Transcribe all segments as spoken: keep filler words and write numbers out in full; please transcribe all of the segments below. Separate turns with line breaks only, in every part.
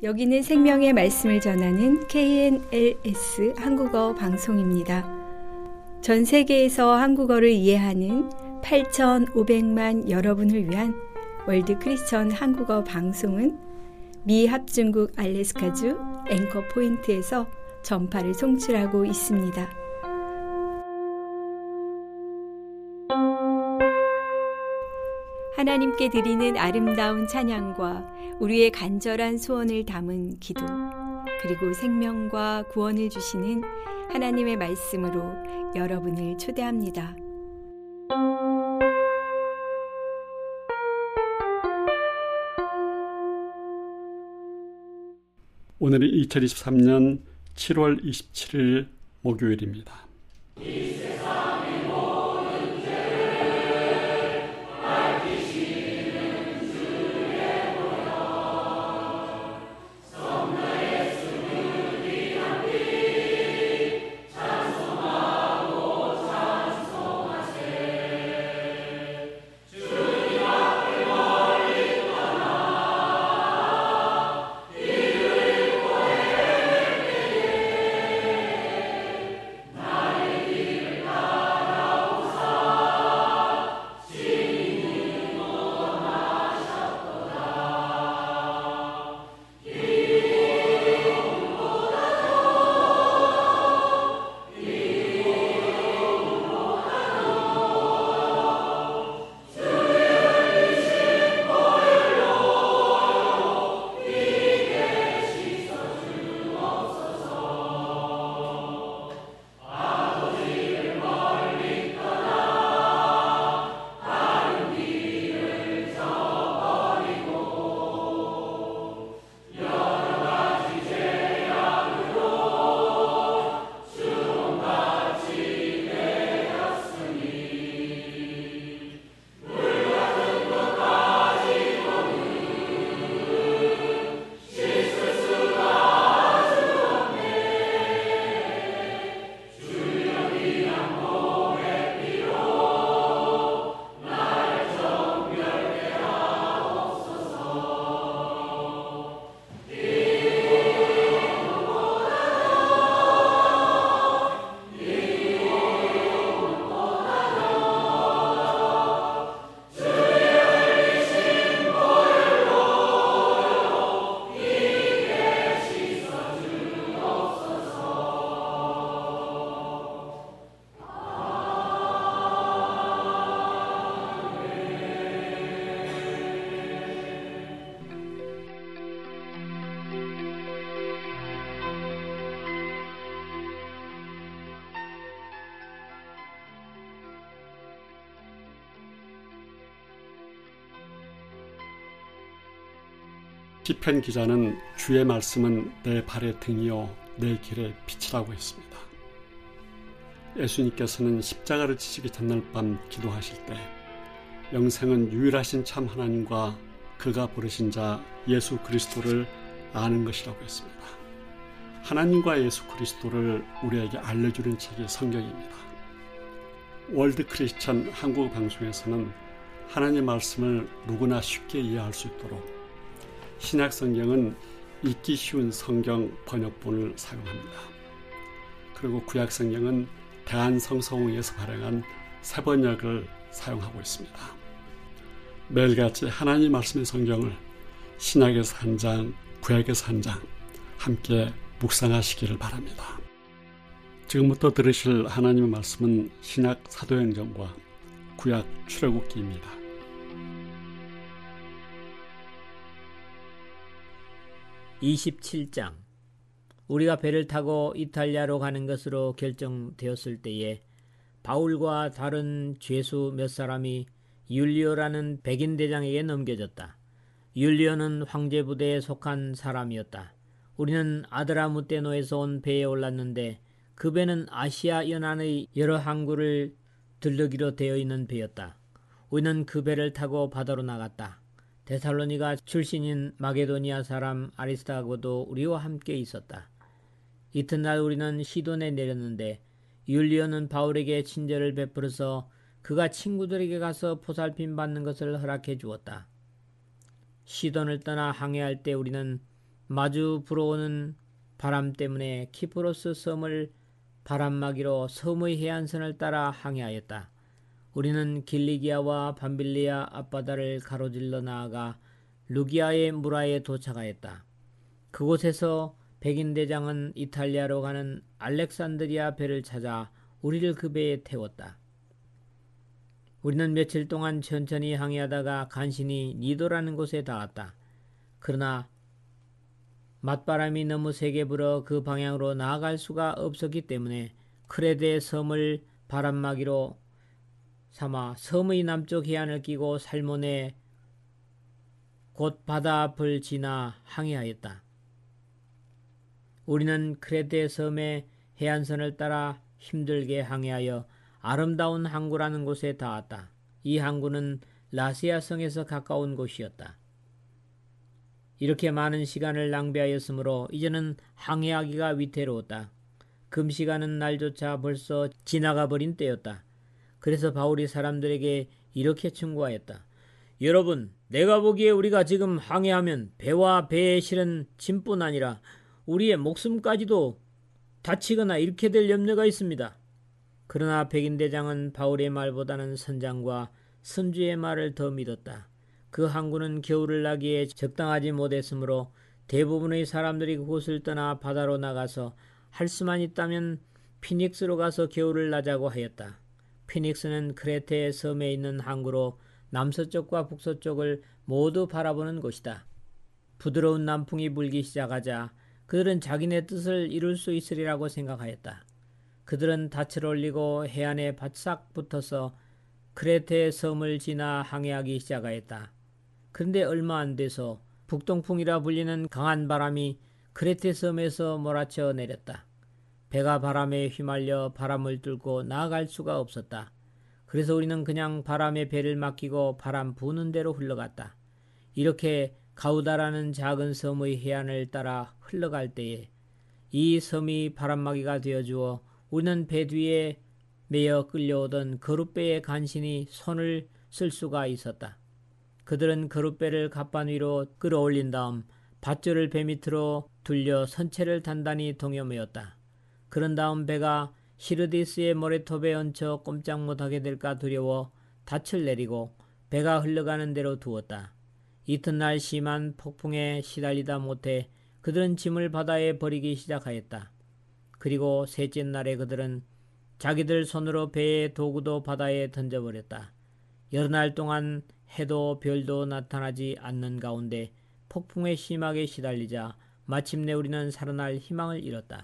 여기는 생명의 말씀을 전하는 케이엔엘에스 한국어 방송입니다. 전 세계에서 한국어를 이해하는 팔천오백만 여러분을 위한 월드 크리스천 한국어 방송은 미 합중국 알래스카주 앵커 포인트에서 전파를 송출하고 있습니다. 하나님께 드리는 아름다운 찬양과 우리의 간절한 소원을 담은 기도, 그리고 생명과 구원을 주시는 하나님의 말씀으로 여러분을 초대합니다.
오늘은 이천이십삼 년 칠월 이십칠일 목요일입니다. 시편 기자는 주의 말씀은 내 발의 등이요 내 길의 빛이라고 했습니다. 예수님께서는 십자가를 지시기 전날 밤 기도하실 때 영생은 유일하신 참 하나님과 그가 부르신 자 예수 그리스도를 아는 것이라고 했습니다. 하나님과 예수 그리스도를 우리에게 알려주는 책이 성경입니다. 월드 크리스천 한국 방송에서는 하나님 말씀을 누구나 쉽게 이해할 수 있도록 신약 성경은 읽기 쉬운 성경 번역본을 사용합니다. 그리고 구약 성경은 대한성서공회에서 발행한 새 번역을 사용하고 있습니다. 매일같이 하나님 말씀의 성경을 신약에서 한 장, 구약에서 한 장 함께 묵상하시기를 바랍니다. 지금부터 들으실 하나님의 말씀은 신약 사도행전과 구약 출애굽기입니다.
이십칠 장. 우리가 배를 타고 이탈리아로 가는 것으로 결정되었을 때에 바울과 다른 죄수 몇 사람이 율리오라는 백인 대장에게 넘겨졌다. 율리오는 황제 부대에 속한 사람이었다. 우리는 아드라무떼노에서 온 배에 올랐는데 그 배는 아시아 연안의 여러 항구를 들르기로 되어 있는 배였다. 우리는 그 배를 타고 바다로 나갔다. 데살로니가 출신인 마게도니아 사람 아리스타고도 우리와 함께 있었다. 이튿날 우리는 시돈에 내렸는데 율리오는 바울에게 친절을 베풀어서 그가 친구들에게 가서 보살핌 받는 것을 허락해 주었다. 시돈을 떠나 항해할 때 우리는 마주 불어오는 바람 때문에 키프로스 섬을 바람막이로 섬의 해안선을 따라 항해하였다. 우리는 길리기아와 밤빌리아 앞바다를 가로질러 나아가 루기아의 무라에 도착하였다. 그곳에서 백인 대장은 이탈리아로 가는 알렉산드리아 배를 찾아 우리를 그 배에 태웠다. 우리는 며칠 동안 천천히 항해하다가 간신히 니도라는 곳에 닿았다. 그러나 맞바람이 너무 세게 불어 그 방향으로 나아갈 수가 없었기 때문에 크레데 섬을 바람막이로 삼아 섬의 남쪽 해안을 끼고 살모네 곧 바다 앞을 지나 항해하였다. 우리는 크레데 섬의 해안선을 따라 힘들게 항해하여 아름다운 항구라는 곳에 닿았다. 이 항구는 라시아 성에서 가까운 곳이었다. 이렇게 많은 시간을 낭비하였으므로 이제는 항해하기가 위태로웠다. 금시가는 날조차 벌써 지나가 버린 때였다. 그래서 바울이 사람들에게 이렇게 충고하였다. 여러분, 내가 보기에 우리가 지금 항해하면 배와 배에 실은 짐뿐 아니라 우리의 목숨까지도 다치거나 잃게 될 염려가 있습니다. 그러나 백인대장은 바울의 말보다는 선장과 선주의 말을 더 믿었다. 그 항구는 겨울을 나기에 적당하지 못했으므로 대부분의 사람들이 그곳을 떠나 바다로 나가서 할 수만 있다면 피닉스로 가서 겨울을 나자고 하였다. 피닉스는 크레테 섬에 있는 항구로 남서쪽과 북서쪽을 모두 바라보는 곳이다. 부드러운 남풍이 불기 시작하자 그들은 자기네 뜻을 이룰 수 있으리라고 생각하였다. 그들은 닻을 올리고 해안에 바싹 붙어서 크레테 섬을 지나 항해하기 시작하였다. 그런데 얼마 안 돼서 북동풍이라 불리는 강한 바람이 크레테 섬에서 몰아쳐 내렸다. 배가 바람에 휘말려 바람을 뚫고 나아갈 수가 없었다. 그래서 우리는 그냥 바람에 배를 맡기고 바람 부는 대로 흘러갔다. 이렇게 가우다라는 작은 섬의 해안을 따라 흘러갈 때에 이 섬이 바람막이가 되어주어 우리는 배 뒤에 매여 끌려오던 거룻배에 간신히 손을 쓸 수가 있었다. 그들은 거룻배를 갑반 위로 끌어올린 다음 밧줄을 배 밑으로 둘려 선체를 단단히 동여매었다. 그런 다음 배가 히르디스의 모래톱에 얹혀 꼼짝 못하게 될까 두려워 닻을 내리고 배가 흘러가는 대로 두었다. 이튿날 심한 폭풍에 시달리다 못해 그들은 짐을 바다에 버리기 시작하였다. 그리고 셋째 날에 그들은 자기들 손으로 배의 도구도 바다에 던져버렸다. 여러 날 동안 해도 별도 나타나지 않는 가운데 폭풍에 심하게 시달리자 마침내 우리는 살아날 희망을 잃었다.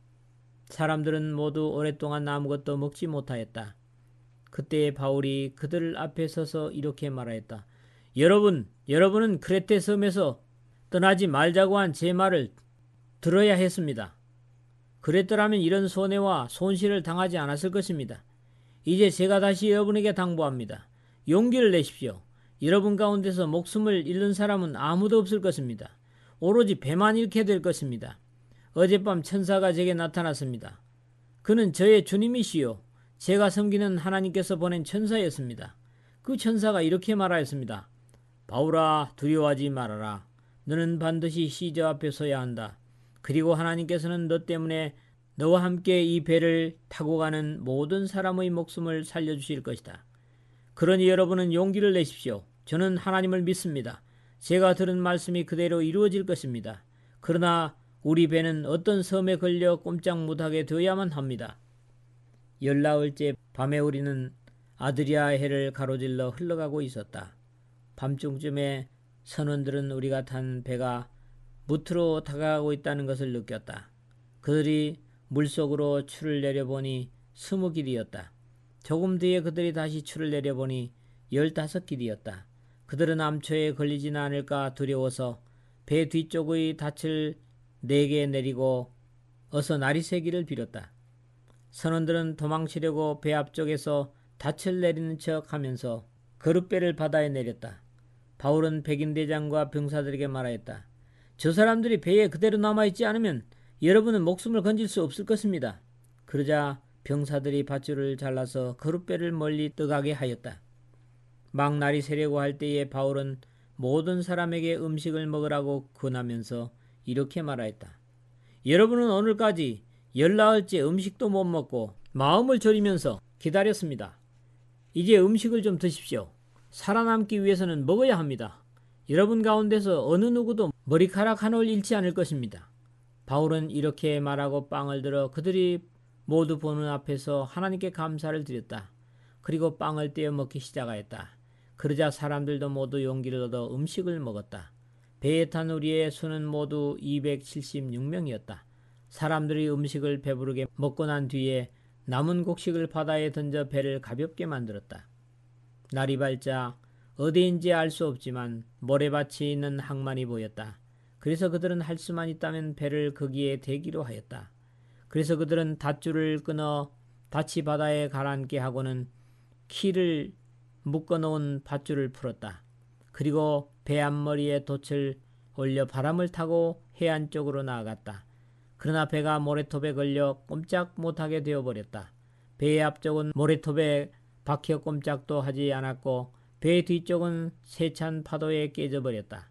사람들은 모두 오랫동안 아무것도 먹지 못하였다. 그때 바울이 그들 앞에 서서 이렇게 말하였다. 여러분, 여러분은 크레테 섬에서 떠나지 말자고 한 제 말을 들어야 했습니다. 그랬더라면 이런 손해와 손실을 당하지 않았을 것입니다. 이제 제가 다시 여러분에게 당부합니다. 용기를 내십시오. 여러분 가운데서 목숨을 잃는 사람은 아무도 없을 것입니다. 오로지 배만 잃게 될 것입니다. 어젯밤 천사가 제게 나타났습니다. 그는 저의 주님이시요 제가 섬기는 하나님께서 보낸 천사였습니다. 그 천사가 이렇게 말하였습니다. 바울아, 두려워하지 말아라. 너는 반드시 시저 앞에 서야 한다. 그리고 하나님께서는 너 때문에 너와 함께 이 배를 타고 가는 모든 사람의 목숨을 살려주실 것이다. 그러니 여러분은 용기를 내십시오. 저는 하나님을 믿습니다. 제가 들은 말씀이 그대로 이루어질 것입니다. 그러나 우리 배는 어떤 섬에 걸려 꼼짝 못하게 되어야만 합니다. 열나흘째 밤에 우리는 아드리아 해를 가로질러 흘러가고 있었다. 밤중쯤에 선원들은 우리가 탄 배가 무트로 다가가고 있다는 것을 느꼈다. 그들이 물속으로 추를 내려보니 스무 길이었다. 조금 뒤에 그들이 다시 추를 내려보니 열다섯 길이었다. 그들은 암초에 걸리지는 않을까 두려워서 배 뒤쪽의 닻을 네 개 내리고 어서 날이 새기를 빌었다. 선원들은 도망치려고 배 앞쪽에서 닻을 내리는 척 하면서 거룻배를 바다에 내렸다. 바울은 백인대장과 병사들에게 말하였다. 저 사람들이 배에 그대로 남아있지 않으면 여러분은 목숨을 건질 수 없을 것입니다. 그러자 병사들이 밧줄을 잘라서 거룻배를 멀리 떠가게 하였다. 막 날이 새려고 할 때에 바울은 모든 사람에게 음식을 먹으라고 권하면서 이렇게 말하였다. 여러분은 오늘까지 열나흘째 음식도 못 먹고 마음을 졸이면서 기다렸습니다. 이제 음식을 좀 드십시오. 살아남기 위해서는 먹어야 합니다. 여러분 가운데서 어느 누구도 머리카락 한 올 잃지 않을 것입니다. 바울은 이렇게 말하고 빵을 들어 그들이 모두 보는 앞에서 하나님께 감사를 드렸다. 그리고 빵을 떼어 먹기 시작하였다. 그러자 사람들도 모두 용기를 얻어 음식을 먹었다. 배에 탄 우리의 수는 모두 이백칠십육 명이었다. 사람들이 음식을 배부르게 먹고 난 뒤에 남은 곡식을 바다에 던져 배를 가볍게 만들었다. 날이 밝자 어디인지 알 수 없지만 모래밭이 있는 항만이 보였다. 그래서 그들은 할 수만 있다면 배를 거기에 대기로 하였다. 그래서 그들은 닷줄을 끊어 닻이 바다에 가라앉게 하고는 키를 묶어놓은 밧줄을 풀었다. 그리고 배 앞머리에 돛을 올려 바람을 타고 해안 쪽으로 나아갔다. 그러나 배가 모래톱에 걸려 꼼짝 못하게 되어버렸다. 배의 앞쪽은 모래톱에 박혀 꼼짝도 하지 않았고 배 뒤쪽은 세찬 파도에 깨져버렸다.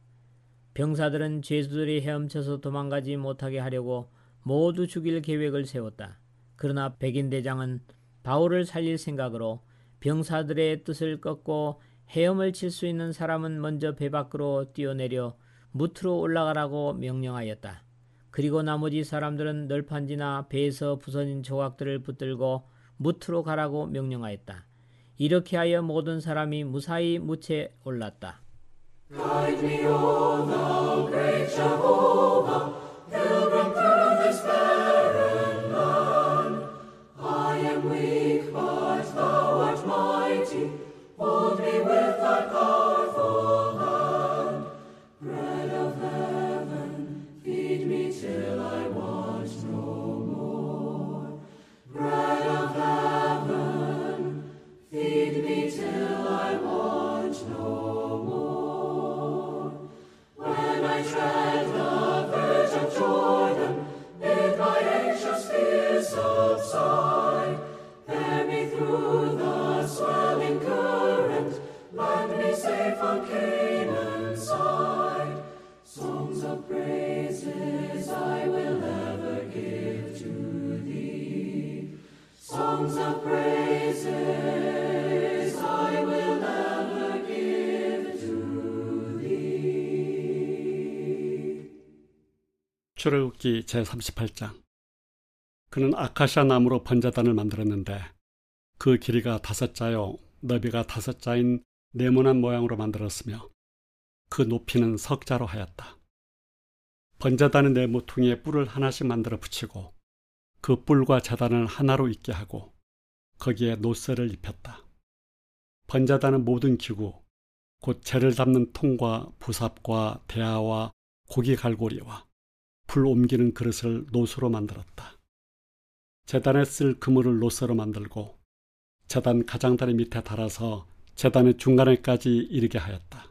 병사들은 죄수들이 헤엄쳐서 도망가지 못하게 하려고 모두 죽일 계획을 세웠다. 그러나 백인대장은 바울을 살릴 생각으로 병사들의 뜻을 꺾고 헤엄을 칠 수 있는 사람은 먼저 배 밖으로 뛰어내려 무트로 올라가라고 명령하였다. 그리고 나머지 사람들은 널판지나 배에서 부서진 조각들을 붙들고 무트로 가라고 명령하였다. 이렇게 하여 모든 사람이 무사히 무채 올랐다.
Guide me, O thou great Jehovah, pilgrim through this barren land. I am weak, but thou art mighty. Hold me with thy powerful hand. Bread of heaven, feed me till I want no more. Bread of heaven, feed me till I want no more. When I tread the verge of Jordan, bid my anxious fears subside. Bear me through the swelling current, land me safe on Canaan's side. Songs of praises I will ever give to thee. Songs of praises I will ever give to thee.
출애굽기 제삼십팔 장. 그는 아카시아 나무로 번제단을 만들었는데 그 길이가 다섯 자요 너비가 다섯 자인 네모난 모양으로 만들었으며 그 높이는 석 자로 하였다. 번제단의 네 모퉁이에 뿔을 하나씩 만들어 붙이고 그 뿔과 제단을 하나로 있게 하고 거기에 노쇠를 입혔다. 번제단의 모든 기구 곧 재를 담는 통과 부삽과 대야와 고기 갈고리와 불 옮기는 그릇을 노수로 만들었다. 제단에 쓸 그물을 노쇠로 만들고 제단 가장다리 밑에 달아서 제단의 중간에까지 이르게 하였다.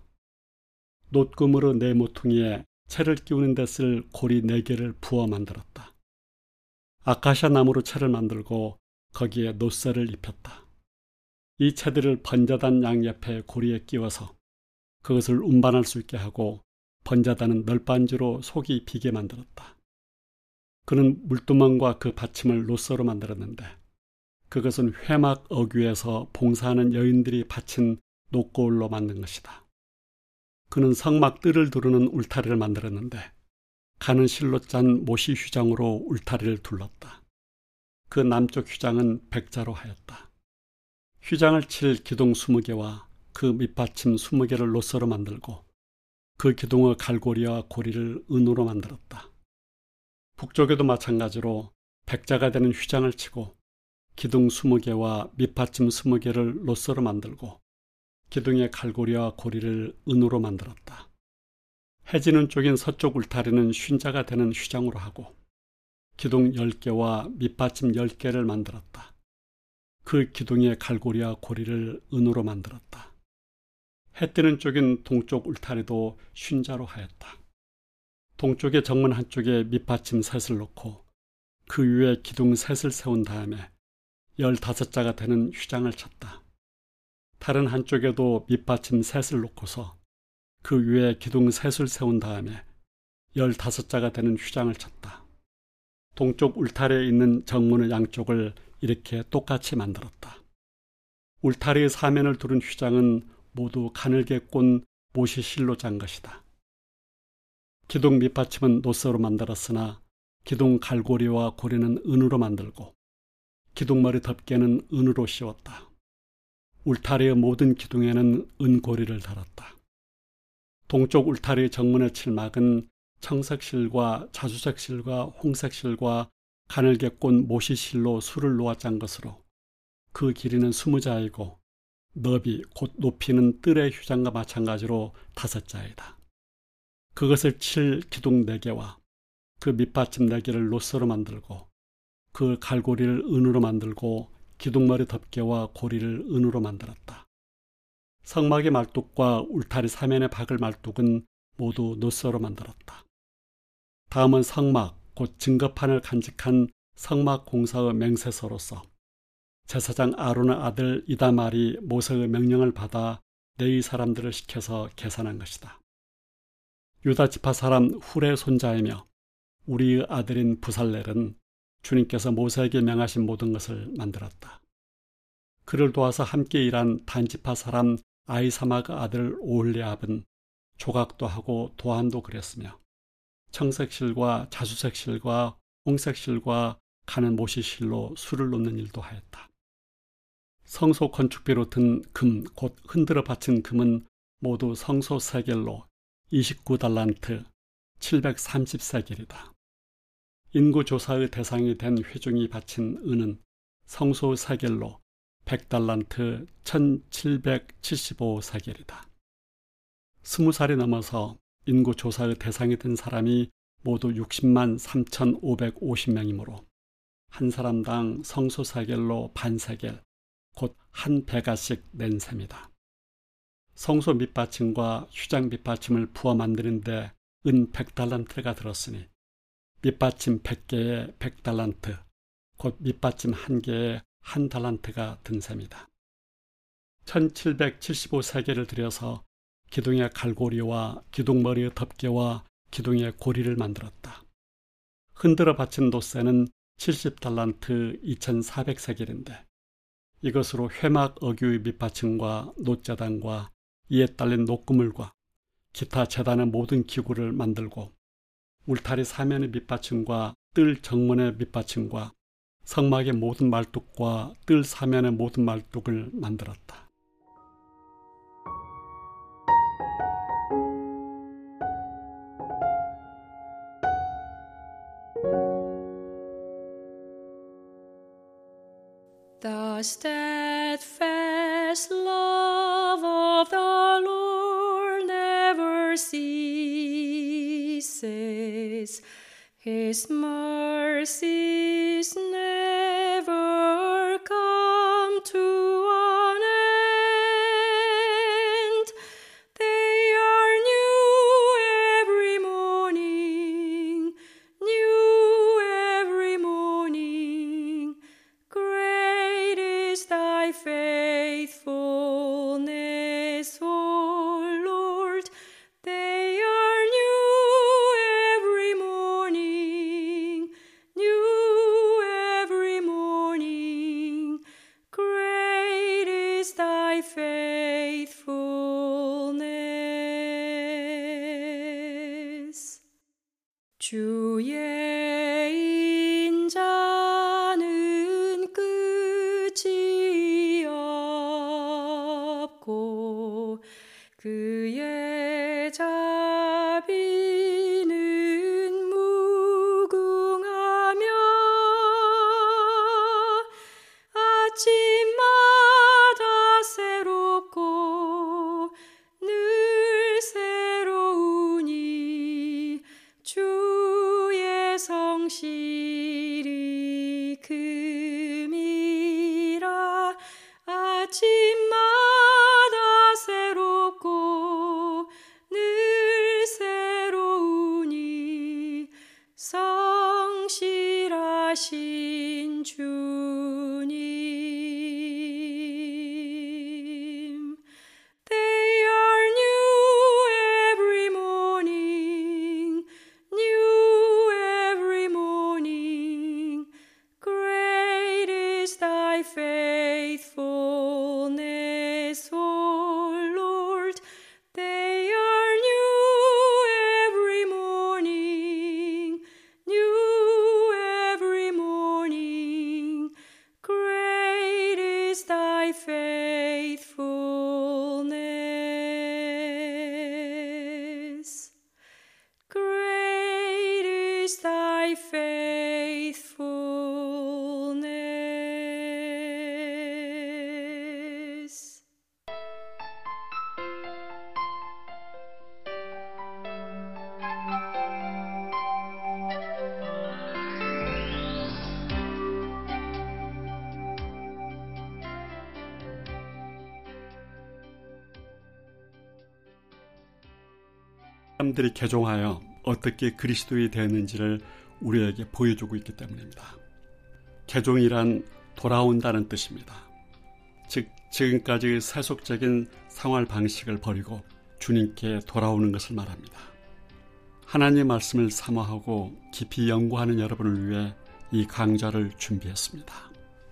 놋그물의 네 모퉁이에 채를 끼우는 데 쓸 고리 네 개를 부어 만들었다. 아카시아 나무로 채를 만들고 거기에 노쇠를 입혔다. 이 채들을 번제단 양옆에 고리에 끼워서 그것을 운반할 수 있게 하고 번제단은 널빤지로 속이 비게 만들었다. 그는 물두멍과 그 받침을 노쇠로 만들었는데 그것은 회막 어귀에서 봉사하는 여인들이 바친 녹고울로 만든 것이다. 그는 성막 뜰을 두르는 울타리를 만들었는데 가는 실로 짠 모시 휘장으로 울타리를 둘렀다. 그 남쪽 휘장은 백자로 하였다. 휘장을 칠 기둥 스무 개와 그 밑받침 스무 개를 노쇠로 만들고 그 기둥의 갈고리와 고리를 은으로 만들었다. 북쪽에도 마찬가지로 백자가 되는 휘장을 치고 기둥 스무 개와 밑받침 스무 개를 노쇠로 만들고 기둥의 갈고리와 고리를 은으로 만들었다. 해지는 쪽인 서쪽 울타리는 쉰자가 되는 휘장으로 하고 기둥 열 개와 밑받침 열 개를 만들었다. 그 기둥의 갈고리와 고리를 은으로 만들었다. 해 뜨는 쪽인 동쪽 울타리도 쉰자로 하였다. 동쪽의 정문 한쪽에 밑받침 셋을 놓고 그 위에 기둥 셋을 세운 다음에 열다섯 자가 되는 휘장을 쳤다. 다른 한쪽에도 밑받침 셋을 놓고서 그 위에 기둥 셋을 세운 다음에 열다섯 자가 되는 휘장을 쳤다. 동쪽 울타리에 있는 정문의 양쪽을 이렇게 똑같이 만들었다. 울타리의 사면을 두른 휘장은 모두 가늘게 꼰 못이 실로 짠 것이다. 기둥 밑받침은 노쇠로 만들었으나 기둥 갈고리와 고리는 은으로 만들고 기둥머리 덮개는 은으로 씌웠다. 울타리의 모든 기둥에는 은고리를 달았다. 동쪽 울타리의 정문의 칠막은 청색실과 자주색실과 홍색실과 가늘게 꼰 모시 실로 술을 놓아 짠 것으로 그 길이는 스무 자이고 너비 곧 높이는 뜰의 휘장과 마찬가지로 다섯 자이다. 그것을 칠 기둥 네 개와 그 밑받침 네 개를 노쇠로 만들고 그 갈고리를 은으로 만들고 기둥머리 덮개와 고리를 은으로 만들었다. 성막의 말뚝과 울타리 사면에 박을 말뚝은 모두 노쇠로 만들었다. 다음은 성막, 곧 증거판을 간직한 성막 공사의 맹세서로서 제사장 아론의 아들 이다말이 모세의 명령을 받아 레위 사람들을 시켜서 계산한 것이다. 유다 지파 사람 훌의 손자이며 우리의 아들인 부살렐은 주님께서 모세에게 명하신 모든 것을 만들었다. 그를 도와서 함께 일한 단지파 사람 아이사마의 아들 오홀리압은 조각도 하고 도안도 그렸으며 청색실과 자주색실과 홍색실과 가는 모시실로 술을 놓는 일도 하였다. 성소 건축비로 든 금, 곧 흔들어 바친 금은 모두 성소 세겔로 이십구 달란트 칠백삼십 세겔이다. 인구조사의 대상이 된 회중이 바친 은은 성소 세겔로 백 달란트 천칠백칠십오 세겔이다. 스무 살이 넘어서 인구조사의 대상이 된 사람이 모두 육십만 삼천오백오십 명이므로 한 사람당 성소 세겔로 반 세겔, 곧 한 배가씩 낸 셈이다. 성소 밑받침과 휘장 밑받침을 부어 만드는데 은 백 달란트가 들었으니 밑받침 백 개에 백 달란트, 곧 밑받침 한 개에 한 달란트가 든 셈이다. 천칠백칠십오 세겔을 들여서 기둥의 갈고리와 기둥머리의 덮개와 기둥의 고리를 만들었다. 흔들어 받친 돛새는 칠십 달란트 이천사백 세겔인데 이것으로 회막 어귀의 밑받침과 놋재단과 이에 딸린 놋그물과 기타 재단의 모든 기구를 만들고 울타리 사면의 밑받침과 뜰 정문의 밑받침과 성막의 모든 말뚝과 뜰 사면의 모든 말뚝을 만들었다.
The steadfast love of the Lord never ceases. His mercies never come to an end. They are new every morning, new every morning. Great is thy faithfulness, O Lord. They are new every morning, new every morning. Great is thy faithfulness. 주의 인자는 끝이 없고 그의 자비는 무궁하며 아침마다 새롭고 늘 새로우니 주의 성실이 금이라. 아침마다 새롭고 늘 새로우니 성실하신 주님. They are new every morning, thy faithfulness.
사람들이 개종하여 어떻게 그리스도인이 되었는지를 우리에게 보여주고 있기 때문입니다. 개종이란 돌아온다는 뜻입니다. 즉 지금까지 세속적인 생활 방식을 버리고 주님께 돌아오는 것을 말합니다. 하나님의 말씀을 사모하고 깊이 연구하는 여러분을 위해 이 강좌를 준비했습니다.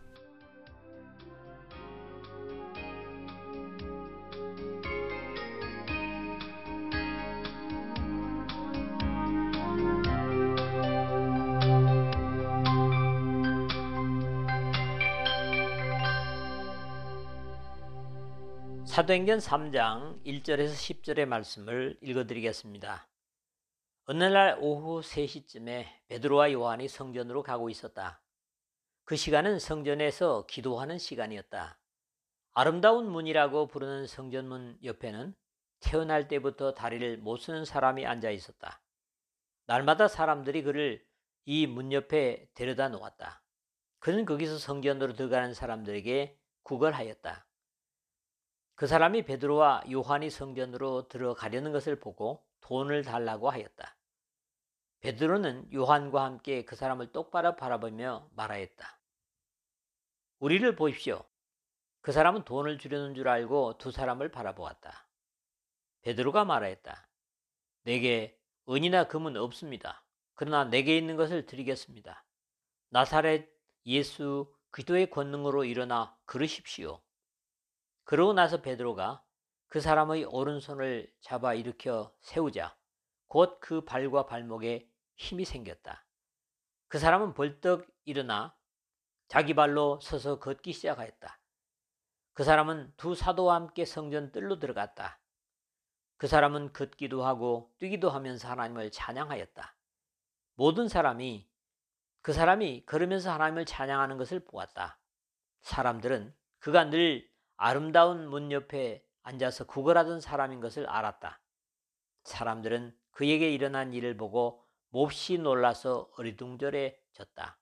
사도행전 삼 장 일 절에서 십 절의 말씀을 읽어드리겠습니다. 어느 날 오후 세 시쯤에 베드로와 요한이 성전으로 가고 있었다. 그 시간은 성전에서 기도하는 시간이었다. 아름다운 문이라고 부르는 성전문 옆에는 태어날 때부터 다리를 못 쓰는 사람이 앉아 있었다. 날마다 사람들이 그를 이 문 옆에 데려다 놓았다. 그는 거기서 성전으로 들어가는 사람들에게 구걸하였다. 그 사람이 베드로와 요한이 성전으로 들어가려는 것을 보고 돈을 달라고 하였다. 베드로는 요한과 함께 그 사람을 똑바로 바라보며 말하였다. 우리를 보십시오. 그 사람은 돈을 주려는 줄 알고 두 사람을 바라보았다. 베드로가 말하였다. 내게 은이나 금은 없습니다. 그러나 내게 있는 것을 드리겠습니다. 나사렛 예수 그리스도의 권능으로 일어나 걸으십시오. 그러고 나서 베드로가 그 사람의 오른손을 잡아 일으켜 세우자 곧 그 발과 발목에 힘이 생겼다. 그 사람은 벌떡 일어나 자기 발로 서서 걷기 시작하였다. 그 사람은 두 사도와 함께 성전 뜰로 들어갔다. 그 사람은 걷기도 하고 뛰기도 하면서 하나님을 찬양하였다. 모든 사람이 그 사람이 걸으면서 하나님을 찬양하는 것을 보았다. 사람들은 그가 늘 아름다운 문 옆에 앉아서 구걸하던 사람인 것을 알았다. 사람들은 그에게 일어난 일을 보고 몹시 놀라서 어리둥절해졌다.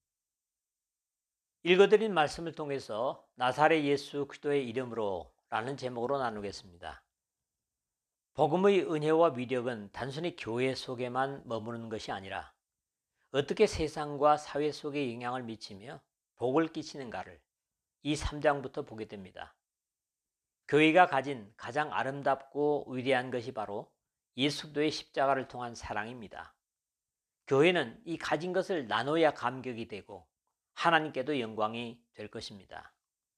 읽어드린 말씀을 통해서 나사렛 예수 그리스도의 이름으로 라는 제목으로 나누겠습니다. 복음의 은혜와 위력은 단순히 교회 속에만 머무는 것이 아니라 어떻게 세상과 사회 속에 영향을 미치며 복을 끼치는가를 이 삼 장부터 보게 됩니다. 교회가 가진 가장 아름답고 위대한 것이 바로 예수 그리스도의 십자가를 통한 사랑입니다. 교회는 이 가진 것을 나눠야 감격이 되고 하나님께도 영광이 될 것입니다.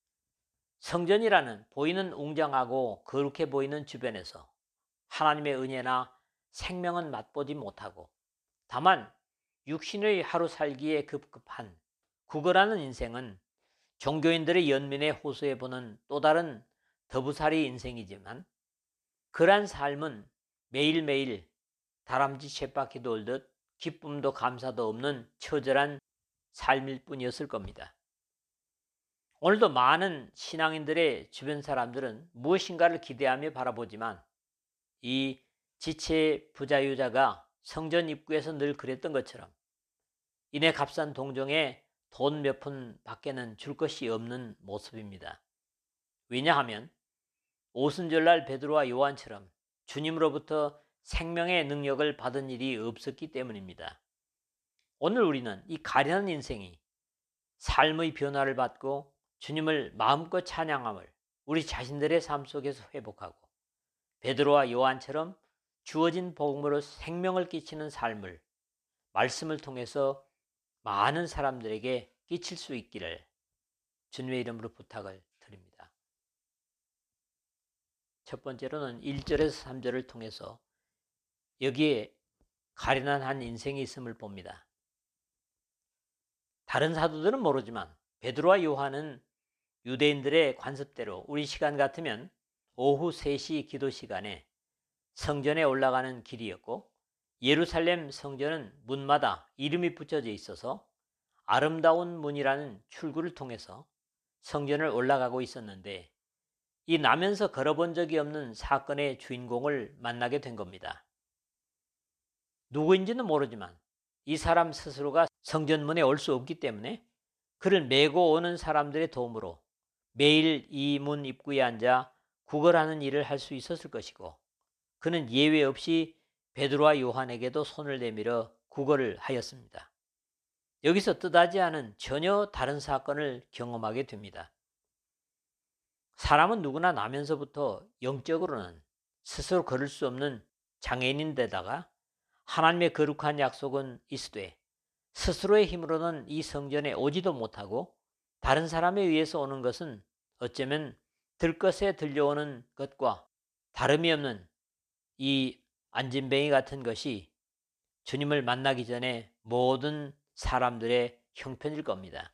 성전이라는 보이는 웅장하고 거룩해 보이는 주변에서 하나님의 은혜나 생명은 맛보지 못하고 다만 육신의 하루 살기에 급급한 구걸하는 인생은 종교인들의 연민에 호소해보는 또 다른 더부살이 인생이지만 그러한 삶은 매일매일 다람쥐 쳇바퀴 돌듯 기쁨도 감사도 없는 처절한 삶일 뿐이었을 겁니다. 오늘도 많은 신앙인들의 주변 사람들은 무엇인가를 기대하며 바라보지만 이 지체 부자유자가 성전 입구에서 늘 그랬던 것처럼 이내 값싼 동정에 돈 몇 푼 밖에는 줄 것이 없는 모습입니다. 왜냐하면 오순절날 베드로와 요한처럼 주님으로부터 생명의 능력을 받은 일이 없었기 때문입니다. 오늘 우리는 이 가련한 인생이 삶의 변화를 받고 주님을 마음껏 찬양함을 우리 자신들의 삶 속에서 회복하고 베드로와 요한처럼 주어진 복음으로 생명을 끼치는 삶을 말씀을 통해서 많은 사람들에게 끼칠 수 있기를 주님의 이름으로 부탁을 드립니다. 첫 번째로는 일 절에서 삼 절을 통해서 여기에 가련한 한 인생이 있음을 봅니다. 다른 사도들은 모르지만 베드로와 요한은 유대인들의 관습대로 우리 시간 같으면 오후 세 시 기도 시간에 성전에 올라가는 길이었고 예루살렘 성전은 문마다 이름이 붙여져 있어서 아름다운 문이라는 출구를 통해서 성전을 올라가고 있었는데, 이 나면서 걸어본 적이 없는 사건의 주인공을 만나게 된 겁니다. 누구인지는 모르지만 이 사람 스스로가 성전문에 올 수 없기 때문에 그를 메고 오는 사람들의 도움으로 매일 이 문 입구에 앉아 구걸하는 일을 할 수 있었을 것이고, 그는 예외 없이 베드로와 요한에게도 손을 내밀어 구걸을 하였습니다. 여기서 뜻하지 않은 전혀 다른 사건을 경험하게 됩니다. 사람은 누구나 나면서부터 영적으로는 스스로 걸을 수 없는 장애인인데다가 하나님의 거룩한 약속은 있으되 스스로의 힘으로는 이 성전에 오지도 못하고 다른 사람에 의해서 오는 것은 어쩌면 들것에 들려오는 것과 다름이 없는 이 안진뱅이 같은 것이 주님을 만나기 전에 모든 사람들의 형편일 겁니다.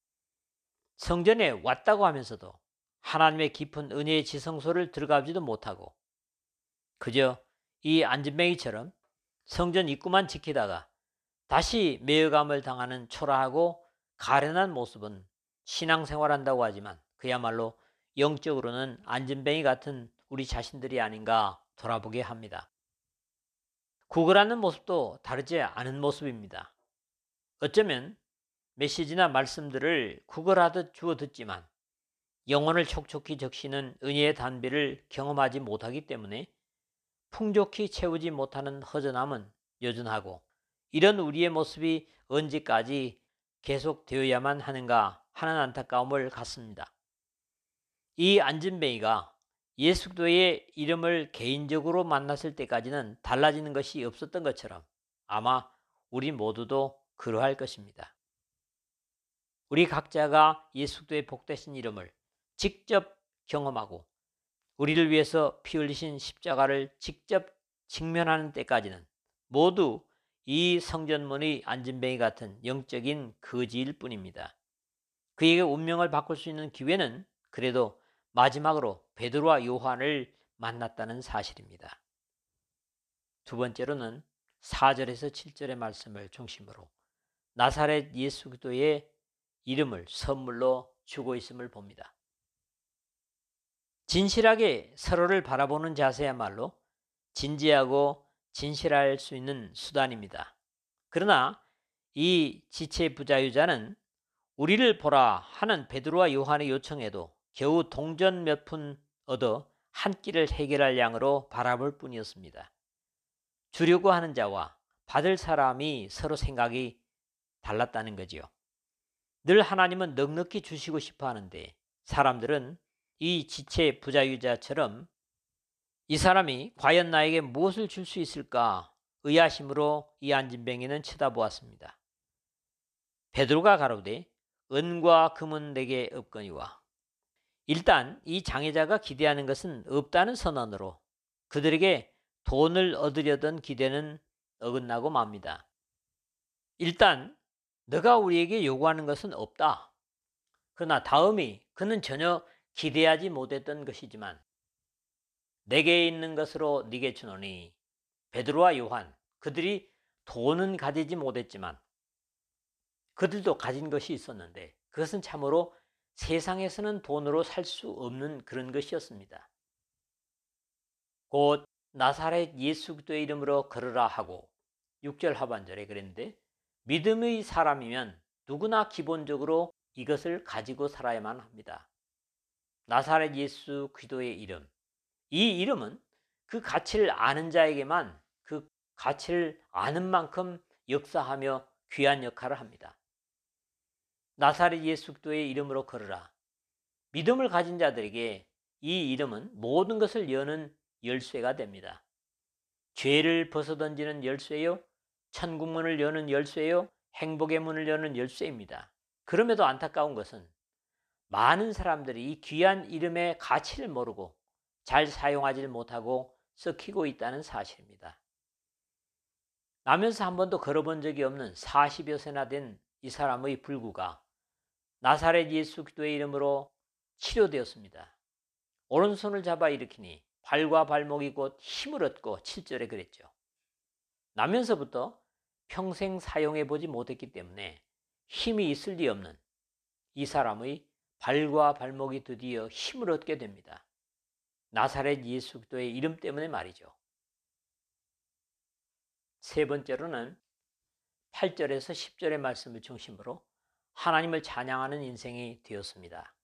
성전에 왔다고 하면서도 하나님의 깊은 은혜의 지성소를 들어가지도 못하고 그저 이 안진뱅이처럼 성전 입구만 지키다가 다시 매여감을 당하는 초라하고 가련한 모습은 신앙생활한다고 하지만 그야말로 영적으로는 안진뱅이 같은 우리 자신들이 아닌가 돌아보게 합니다. 구걸하는 모습도 다르지 않은 모습입니다. 어쩌면 메시지나 말씀들을 구걸하듯 주워 듣지만 영혼을 촉촉히 적시는 은혜의 단비를 경험하지 못하기 때문에 풍족히 채우지 못하는 허전함은 여전하고, 이런 우리의 모습이 언제까지 계속되어야만 하는가 하는 안타까움을 갖습니다. 이 안진뱅이가 예수 그리스도의 이름을 개인적으로 만났을 때까지는 달라지는 것이 없었던 것처럼 아마 우리 모두도 그러할 것입니다. 우리 각자가 예수 그리스도의 복되신 이름을 직접 경험하고 우리를 위해서 피 흘리신 십자가를 직접 직면하는 때까지는 모두 이 성전문의 안진뱅이 같은 영적인 거지일 뿐입니다. 그에게 운명을 바꿀 수 있는 기회는 그래도 마지막으로 베드로와 요한을 만났다는 사실입니다. 두 번째로는 사 절에서 칠 절의 말씀을 중심으로 나사렛 예수 그리스도의 이름을 선물로 주고 있음을 봅니다. 진실하게 서로를 바라보는 자세야말로 진지하고 진실할 수 있는 수단입니다. 그러나 이 지체 부자유자는 우리를 보라 하는 베드로와 요한의 요청에도 겨우 동전 몇 푼 얻어 한 끼를 해결할 양으로 바라볼 뿐이었습니다. 주려고 하는 자와 받을 사람이 서로 생각이 달랐다는 거지요. 늘 하나님은 넉넉히 주시고 싶어 하는데 사람들은 이 지체 부자유자처럼 이 사람이 과연 나에게 무엇을 줄 수 있을까 의아심으로 이 안진뱅이는 쳐다보았습니다. 베드로가 가로되 은과 금은 내게 없거니와. 일단 이 장애자가 기대하는 것은 없다는 선언으로 그들에게 돈을 얻으려던 기대는 어긋나고 맙니다. 일단 너가 우리에게 요구하는 것은 없다. 그러나 다음이 그는 전혀 기대하지 못했던 것이지만 내게 있는 것으로 네게 주노니. 베드로와 요한 그들이 돈은 가지지 못했지만 그들도 가진 것이 있었는데 그것은 참으로 세상에서는 돈으로 살 수 없는 그런 것이었습니다. 곧 나사렛 예수 그리스도의 이름으로 걸으라 하고 육 절 하반절에 그랬는데 믿음의 사람이면 누구나 기본적으로 이것을 가지고 살아야만 합니다. 나사렛 예수 그리스도의 이름. 이 이름은 그 가치를 아는 자에게만 그 가치를 아는 만큼 역사하며 귀한 역할을 합니다. 나사렛 예수 그리스도의 이름으로 걸으라. 믿음을 가진 자들에게 이 이름은 모든 것을 여는 열쇠가 됩니다. 죄를 벗어던지는 열쇠요, 천국문을 여는 열쇠요, 행복의 문을 여는 열쇠입니다. 그럼에도 안타까운 것은 많은 사람들이 이 귀한 이름의 가치를 모르고 잘 사용하지 못하고 썩히고 있다는 사실입니다. 나면서 한 번도 걸어본 적이 없는 사십여 세나 된 이 사람의 불구가 나사렛 예수 그리스도의 이름으로 치료되었습니다. 오른손을 잡아 일으키니 발과 발목이 곧 힘을 얻고 칠 절에 그랬죠. 나면서부터 평생 사용해보지 못했기 때문에 힘이 있을 리 없는 이 사람의 발과 발목이 드디어 힘을 얻게 됩니다. 나사렛 예수 그리스도의 이름 때문에 말이죠. 세 번째로는 팔 절에서 십 절의 말씀을 중심으로 하나님을 찬양하는 인생이 되었습니다.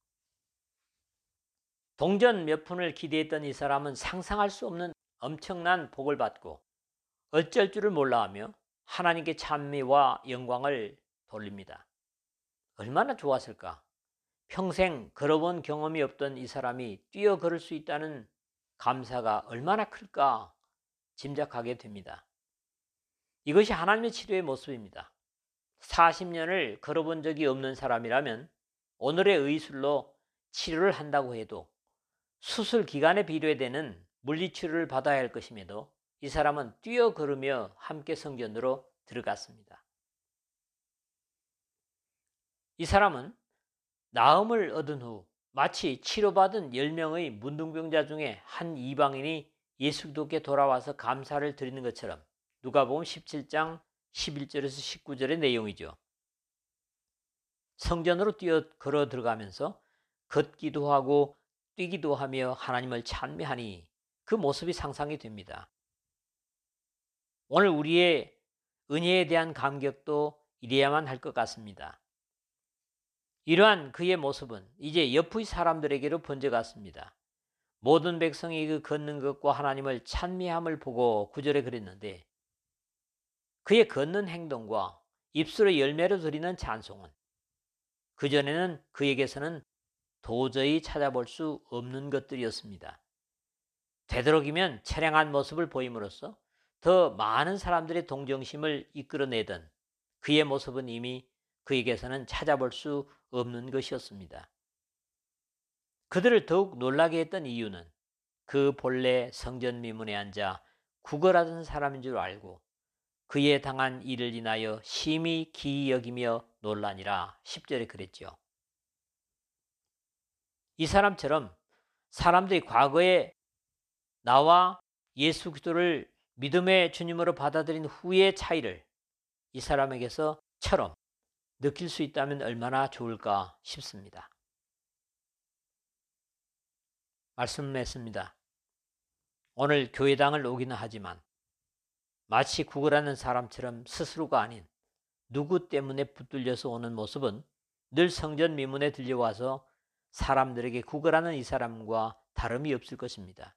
동전 몇 푼을 기대했던 이 사람은 상상할 수 없는 엄청난 복을 받고 어쩔 줄을 몰라하며 하나님께 찬미와 영광을 돌립니다. 얼마나 좋았을까? 평생 걸어본 경험이 없던 이 사람이 뛰어 걸을 수 있다는 감사가 얼마나 클까 짐작하게 됩니다. 이것이 하나님의 치료의 모습입니다. 사십 년을 걸어본 적이 없는 사람이라면 오늘의 의술로 치료를 한다고 해도 수술 기간에 비례되는 물리치료를 받아야 할 것임에도 이 사람은 뛰어 걸으며 함께 성전으로 들어갔습니다. 이 사람은 나음을 얻은 후 마치 치료받은 열 명의 문둥병자 중에 한 이방인이 예수 그리스도께 돌아와서 감사를 드리는 것처럼 누가복음 십칠 장 십일 절에서 십구 절의 내용이죠. 성전으로 뛰어 걸어 들어가면서 걷기도 하고 뛰기도 하며 하나님을 찬미하니 그 모습이 상상이 됩니다. 오늘 우리의 은혜에 대한 감격도 이래야만 할 것 같습니다. 이러한 그의 모습은 이제 옆의 사람들에게로 번져갔습니다. 모든 백성이 그 걷는 것과 하나님을 찬미함을 보고 구 절에 그랬는데 그의 걷는 행동과 입술의 열매로 드리는 찬송은 그전에는 그에게서는 도저히 찾아볼 수 없는 것들이었습니다. 되도록이면 처량한 모습을 보임으로써 더 많은 사람들의 동정심을 이끌어내던 그의 모습은 이미 그에게서는 찾아볼 수 없는 것이었습니다. 그들을 더욱 놀라게 했던 이유는 그 본래 성전 미문에 앉아 구걸하던 사람인 줄 알고 그에 당한 일을 인하여 심히 기이 여기며 놀라니라 십 절에 그랬죠. 이 사람처럼 사람들이 과거에 나와 예수 그리스도를 믿음의 주님으로 받아들인 후의 차이를 이 사람에게서처럼 느낄 수 있다면 얼마나 좋을까 싶습니다. 말씀했습니다. 오늘 교회당을 오기는 하지만 마치 구걸하는 사람처럼 스스로가 아닌 누구 때문에 붙들려서 오는 모습은 늘 성전 미문에 들려와서 사람들에게 구걸하는 이 사람과 다름이 없을 것입니다.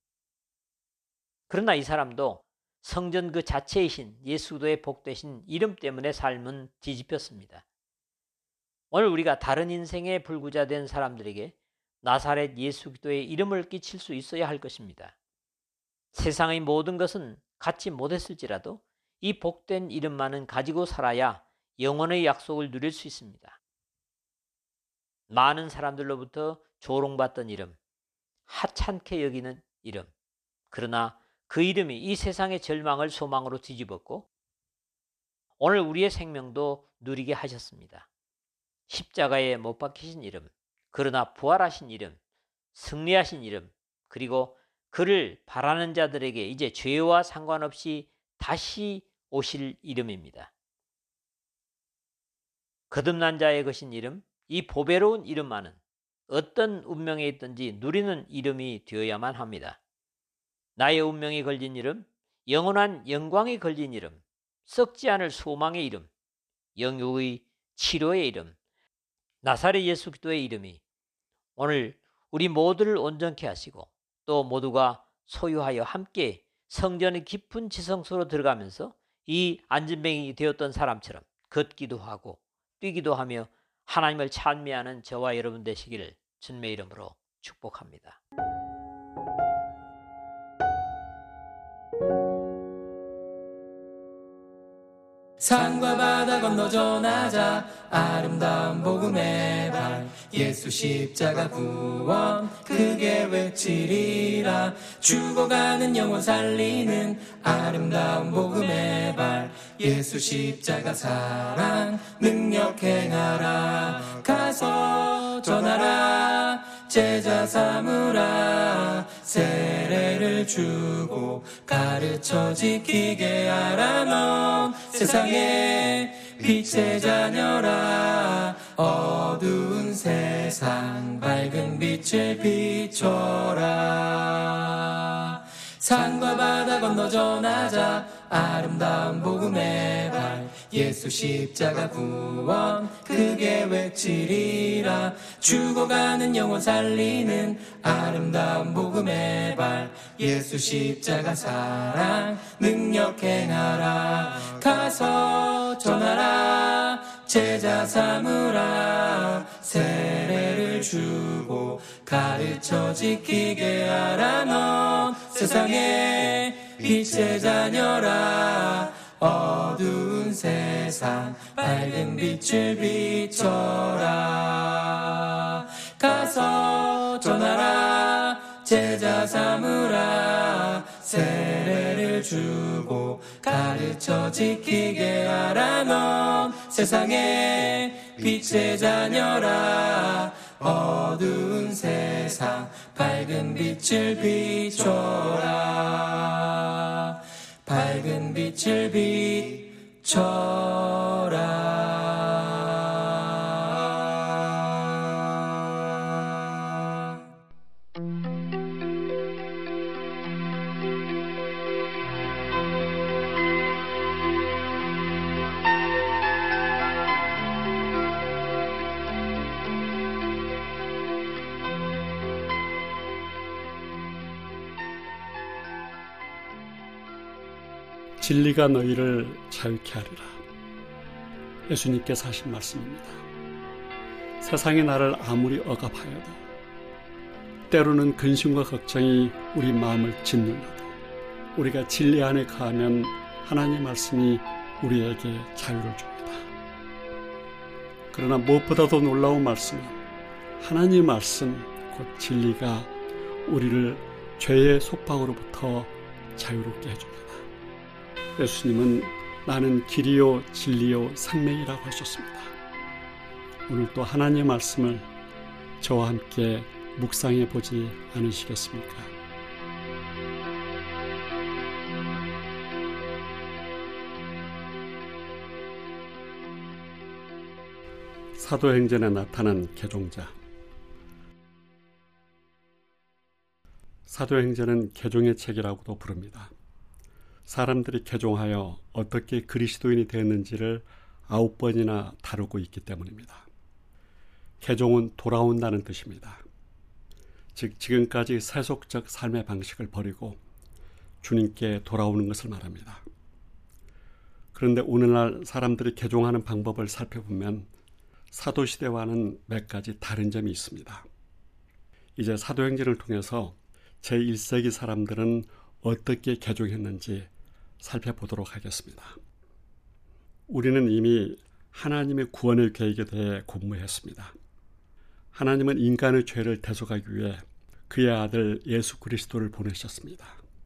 그러나 이 사람도 성전 그 자체이신 예수 그리스도의 복되신 이름 때문에 삶은 뒤집혔습니다. 오늘 우리가 다른 인생에 불구자된 사람들에게 나사렛 예수 그리스도의 이름을 끼칠 수 있어야 할 것입니다. 세상의 모든 것은 갖지 못했을지라도 이 복된 이름만은 가지고 살아야 영원의 약속을 누릴 수 있습니다. 많은 사람들로부터 조롱받던 이름, 하찮게 여기는 이름, 그러나 그 이름이 이 세상의 절망을 소망으로 뒤집었고 오늘 우리의 생명도 누리게 하셨습니다. 십자가에 못 박히신 이름, 그러나 부활하신 이름, 승리하신 이름, 그리고 그를 바라는 자들에게 이제 죄와 상관없이 다시 오실 이름입니다. 거듭난 자의 것인 이름, 이 보배로운 이름만은 어떤 운명에 있든지 누리는 이름이 되어야만 합니다. 나의 운명이 걸린 이름, 영원한 영광이 걸린 이름, 썩지 않을 소망의 이름, 영육의 치료의 이름, 나사렛 예수 그리스도의 이름이 오늘 우리 모두를 온전케 하시고 또 모두가 소유하여 함께 성전의 깊은 지성소로 들어가면서 이 안진뱅이 되었던 사람처럼 걷기도 하고 뛰기도 하며 하나님을 찬미하는 저와 여러분 되시기를 주님의 이름으로 축복합니다.
산과 바다 건너 전하자 아름다운 복음의 발 예수 십자가 구원 크게 외치리라 죽어가는 영혼 살리는 아름다운 복음의 발 예수 십자가 사랑 능력 행하라 가서 전하라 제자 삼으라 세례를 주고 가르쳐 지키게 하라. 넌 세상의 빛의 자녀라. 어두운 세상 밝은 빛을 비춰라. 산과 바다 건너 전하자 아름다운 복음의 발. 예수 십자가 구원 크게 외치리라. 죽어가는 영혼 살리는 아름다운 복음의 발. 예수 십자가 사랑 능력 행하라. 가서 전하라. 제자 삼으라. 세례를 주고 가르쳐 지키게 하라. 넌 세상의 빛의 자녀라. 어두운 세상 밝은 빛을 비춰라. 가서 전하라. 제자 삼으라. 세례를 주고 가르쳐 지키게 하라. 넌 세상의 빛의 자녀라. 어두운 세상 밝은 빛을 비춰라. 밝은 빛을 비춰라.
진리가 너희를 자유케 하리라. 예수님께서 하신 말씀입니다. 세상이 나를 아무리 억압하여도, 때로는 근심과 걱정이 우리 마음을 짓눌러도, 우리가 진리 안에 거하면 하나님의 말씀이 우리에게 자유를 줍니다. 그러나 무엇보다도 놀라운 말씀은 하나님의 말씀, 곧 진리가 우리를 죄의 속박으로부터 자유롭게 해줍니다. 예수님은 나는 길이요 진리요 생명이라고 하셨습니다. 오늘 또 하나님의 말씀을 저와 함께 묵상해 보지 않으시겠습니까? 사도행전에 나타난 개종자. 사도행전은 개종의 책이라고도 부릅니다. 사람들이 개종하여 어떻게 그리스도인이 되었는지를 아홉 번이나 다루고 있기 때문입니다. 개종은 돌아온다는 뜻입니다. 즉 지금까지 세속적 삶의 방식을 버리고 주님께 돌아오는 것을 말합니다. 그런데 오늘날 사람들이 개종하는 방법을 살펴보면 사도시대와는 몇 가지 다른 점이 있습니다. 이제 사도행전을 통해서 제일 세기 사람들은 어떻게 개종했는지 살펴보도록 하겠습니다. 우리는 이미 하나님의 구원의 계획에 대해 공부했습니다. 하나님은 인간의 죄를 대속하기 위해 그의 아들 예수 그리스도를 보내셨습니다.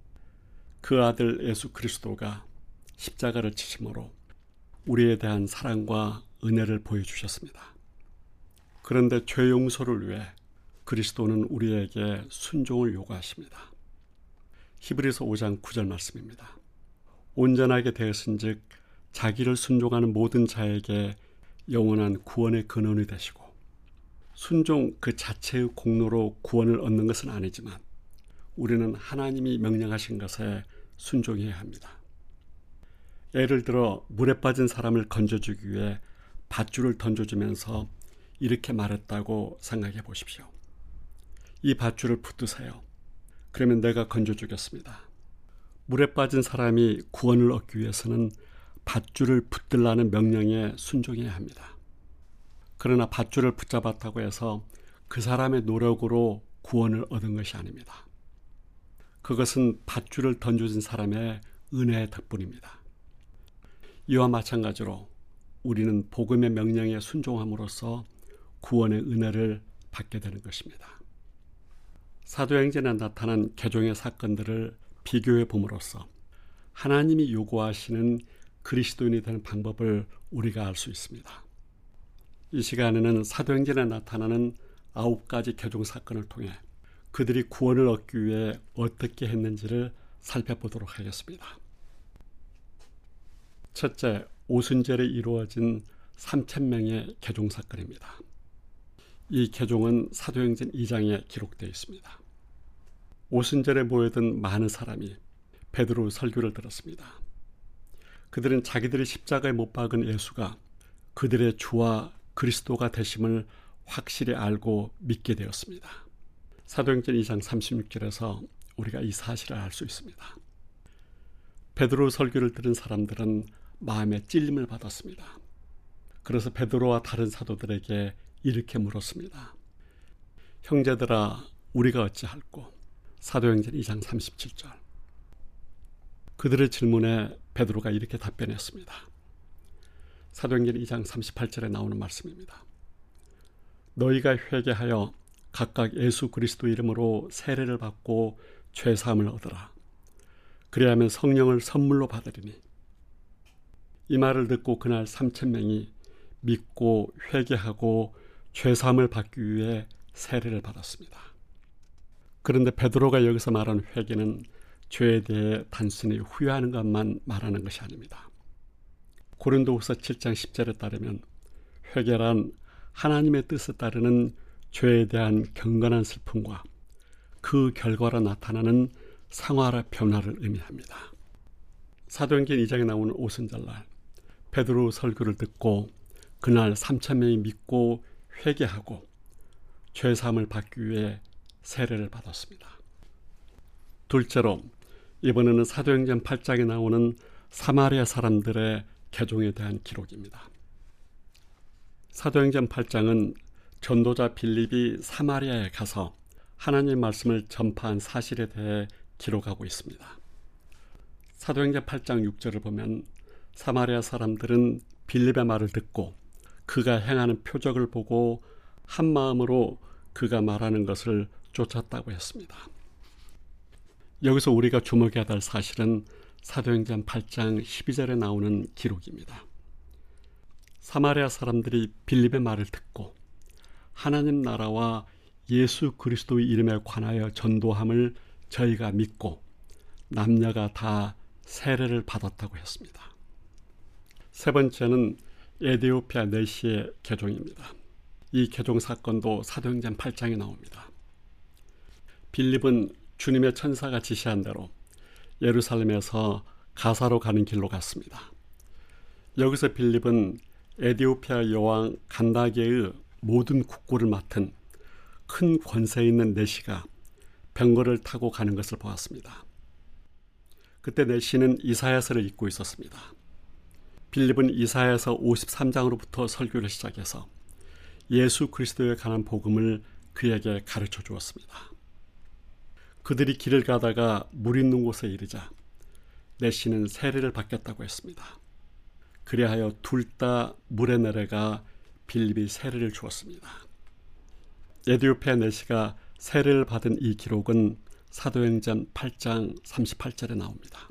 그 아들 예수 그리스도가 십자가를 지심으로 우리에 대한 사랑과 은혜를 보여주셨습니다. 그런데 죄 용서를 위해 그리스도는 우리에게 순종을 요구하십니다. 히브리서 오 장 구 절 말씀입니다. 온전하게 되었은즉 자기를 순종하는 모든 자에게 영원한 구원의 근원이 되시고, 순종 그 자체의 공로로 구원을 얻는 것은 아니지만 우리는 하나님이 명령하신 것에 순종해야 합니다. 예를 들어 물에 빠진 사람을 건져주기 위해 밧줄을 던져주면서 이렇게 말했다고 생각해 보십시오. 이 밧줄을 붙드세요. 그러면 내가 건져주겠습니다. 물에 빠진 사람이 구원을 얻기 위해서는 밧줄을 붙들라는 명령에 순종해야 합니다. 그러나 밧줄을 붙잡았다고 해서 그 사람의 노력으로 구원을 얻은 것이 아닙니다. 그것은 밧줄을 던져준 사람의 은혜의 덕분입니다. 이와 마찬가지로 우리는 복음의 명령에 순종함으로써 구원의 은혜를 받게 되는 것입니다. 사도행전에 나타난 개종의 사건들을 비교해 봄으로써 하나님이 요구하시는 그리스도인이 되는 방법을 우리가 알 수 있습니다. 이 시간에는 사도행전에 나타나는 아홉 가지 개종 사건을 통해 그들이 구원을 얻기 위해 어떻게 했는지를 살펴보도록 하겠습니다. 첫째, 오순절에 이루어진 삼천 명의 개종 사건입니다. 이 개종은 사도행전 이 장에 기록되어 있습니다. 오순절에 모여든 많은 사람이 베드로 설교를 들었습니다. 그들은 자기들이 십자가에 못 박은 예수가 그들의 주와 그리스도가 되심을 확실히 알고 믿게 되었습니다. 사도행전 이 장 삼십육 절에서 우리가 이 사실을 알 수 있습니다. 베드로 설교를 들은 사람들은 마음에 찔림을 받았습니다. 그래서 베드로와 다른 사도들에게 이렇게 물었습니다. 형제들아, 우리가 어찌할꼬? 사도행전 이 장 삼십칠 절. 그들의 질문에 베드로가 이렇게 답변했습니다. 사도행전 이 장 삼십팔 절에 나오는 말씀입니다. 너희가 회개하여 각각 예수 그리스도 이름으로 세례를 받고 죄사함을 얻으라. 그래야만 성령을 선물로 받으리니. 이 말을 듣고 그날 삼천 명이 믿고 회개하고 죄사함을 받기 위해 세례를 받았습니다. 그런데 베드로가 여기서 말하는 회개는 죄에 대해 단순히 후회하는 것만 말하는 것이 아닙니다. 고린도후서 칠 장 십 절에 따르면 회개란 하나님의 뜻에 따르는 죄에 대한 경건한 슬픔과 그 결과로 나타나는 상화라 변화를 의미합니다. 사도행전 이 장에 나오는 오순절날 베드로 설교를 듣고 그날 삼천 명이 믿고 회개하고 죄사함을 받기 위해 세례를 받았습니다. 둘째로 이번에는 사도행전 팔 장에 나오는 사마리아 사람들의 개종에 대한 기록입니다. 사도행전 팔 장은 전도자 빌립이 사마리아에 가서 하나님의 말씀을 전파한 사실에 대해 기록하고 있습니다. 사도행전 팔 장 육 절을 보면 사마리아 사람들은 빌립의 말을 듣고 그가 행하는 표적을 보고 한 마음으로 그가 말하는 것을 쫓았다고 했습니다. 여기서 우리가 주목해야 될 사실은 사도행전 팔 장 십이 절에 나오는 기록입니다. 사마리아 사람들이 빌립의 말을 듣고 하나님 나라와 예수 그리스도의 이름에 관하여 전도함을 저희가 믿고 남녀가 다 세례를 받았다고 했습니다. 세 번째는 에디오피아 내시의 개종입니다. 이 개종 사건도 사도행전 팔 장에 나옵니다. 빌립은 주님의 천사가 지시한 대로 예루살렘에서 가사로 가는 길로 갔습니다. 여기서 빌립은 에디오피아 여왕 간다게의 모든 국고를 맡은 큰 권세 있는 내시가 병거를 타고 가는 것을 보았습니다. 그때 내시는 이사야서를 읽고 있었습니다. 빌립은 이사야서 오십삼 장으로부터 설교를 시작해서 예수 그리스도에 관한 복음을 그에게 가르쳐 주었습니다. 그들이 길을 가다가 물 있는 곳에 이르자 내시는 세례를 받겠다고 했습니다. 그리하여 둘 다 물에 내려가 빌립이 세례를 주었습니다. 에디오피아 내시가 세례를 받은 이 기록은 사도행전 팔 장 삼십팔 절에 나옵니다.